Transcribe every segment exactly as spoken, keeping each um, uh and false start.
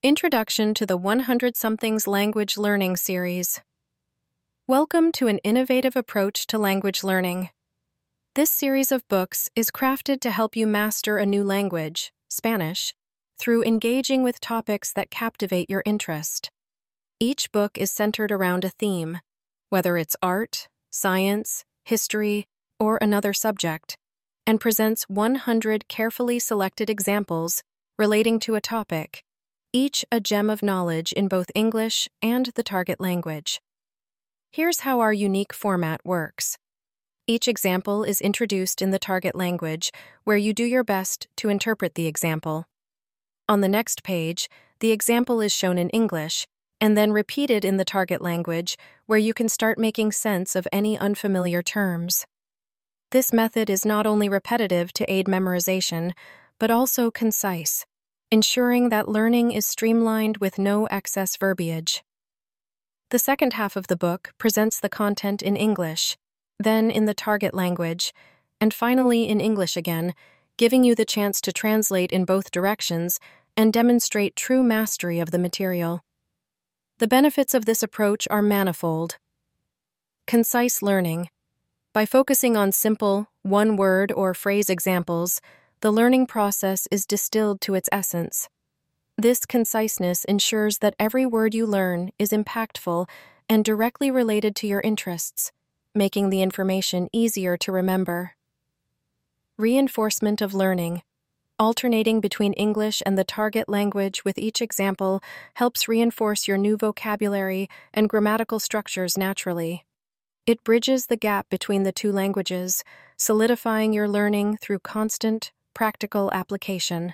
Introduction to the one hundred Somethings Language Learning Series. Welcome to an innovative approach to language learning. This series of books is crafted to help you master a new language, Spanish, through engaging with topics that captivate your interest. Each book is centered around a theme, whether it's art, science, history, or another subject, and presents one hundred carefully selected examples relating to a topic, each a gem of knowledge in both English and the target language. Here's how our unique format works. Each example is introduced in the target language, where you do your best to interpret the example. On the next page, the example is shown in English, and then repeated in the target language, where you can start making sense of any unfamiliar terms. This method is not only repetitive to aid memorization, but also concise, ensuring that learning is streamlined with no excess verbiage. The second half of the book presents the content in English, then in the target language, and finally in English again, giving you the chance to translate in both directions and demonstrate true mastery of the material. The benefits of this approach are manifold. Concise learning. By focusing on simple, one-word or phrase examples, the learning process is distilled to its essence. This conciseness ensures that every word you learn is impactful and directly related to your interests, making the information easier to remember. Reinforcement of learning. Alternating between English and the target language with each example helps reinforce your new vocabulary and grammatical structures naturally. It bridges the gap between the two languages, solidifying your learning through constant, practical application.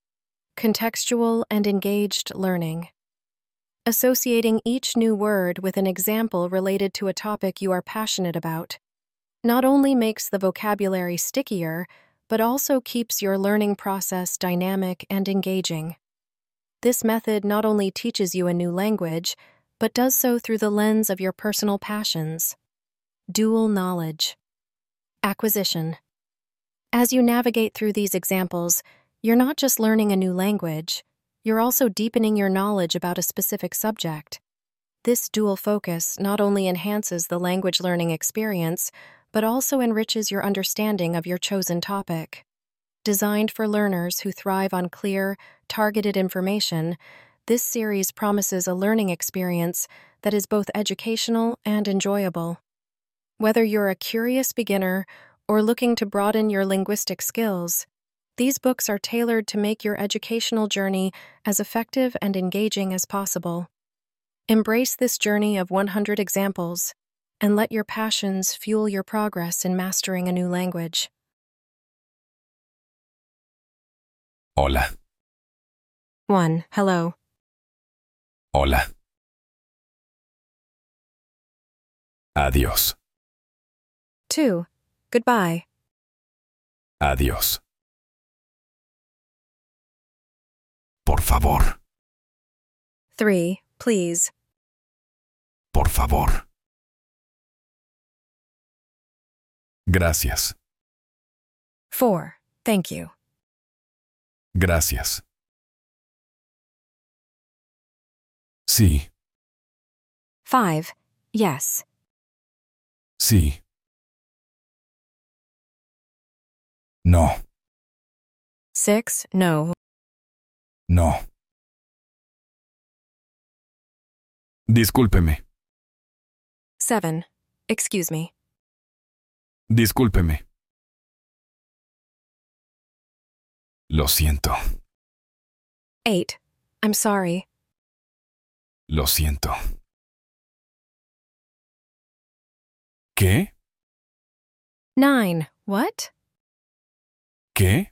Contextual and engaged learning. Associating each new word with an example related to a topic you are passionate about not only makes the vocabulary stickier, but also keeps your learning process dynamic and engaging. This method not only teaches you a new language, but does so through the lens of your personal passions. Dual knowledge. Acquisition. As you navigate through these examples, you're not just learning a new language, you're also deepening your knowledge about a specific subject. This dual focus not only enhances the language learning experience, but also enriches your understanding of your chosen topic. Designed for learners who thrive on clear, targeted information, this series promises a learning experience that is both educational and enjoyable. Whether you're a curious beginner or looking to broaden your linguistic skills, these books are tailored to make your educational journey as effective and engaging as possible. Embrace this journey of one hundred examples, and let your passions fuel your progress in mastering a new language. Hola. one. Hello. Hola. Adiós. two. Goodbye. Adiós. Por favor. three. Please. Por favor. Gracias. four. Thank you. Gracias. Sí. five. Yes. Sí. No. six. No. No. Discúlpeme. seven. Excuse me. Discúlpeme. Lo siento. eight. I'm sorry. Lo siento. ¿Qué? nine. What? ¿Qué?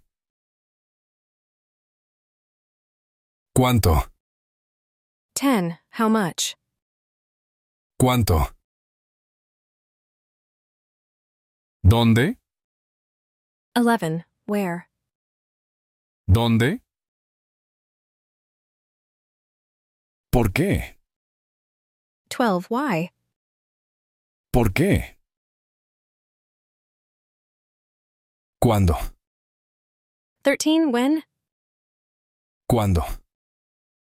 ¿Cuánto? ten. How much? ¿Cuánto? ¿Dónde? eleven. Where? ¿Dónde? ¿Por qué? twelve. Why? ¿Por qué? ¿Cuándo? thirteen. When? ¿Cuándo?